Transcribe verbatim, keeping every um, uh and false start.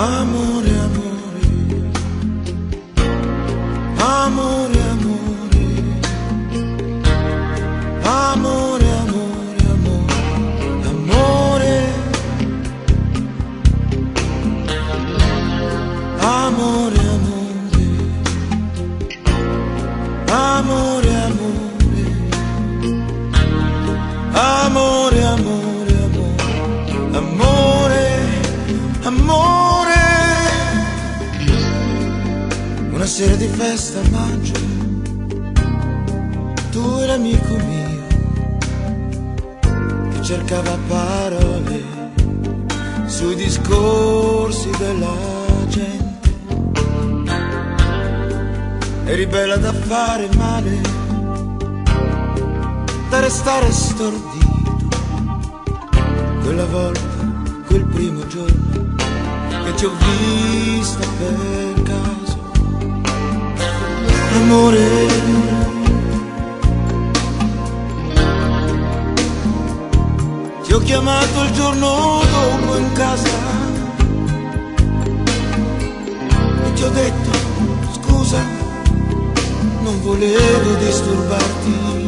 Amore, amore, amore, amore, amore, amore, amore, amore, amore, amore, amore, amore, amore, amore, amore, amore. Una sera di festa a maggio, tu e l'amico mio che cercava parole sui discorsi della gente. Eri bella da fare male, da restare stordito. Quella volta, quel primo giorno che ti ho vista per caso. Amore, ti ho chiamato il giorno dopo in casa e ti ho detto scusa, non volevo disturbarti.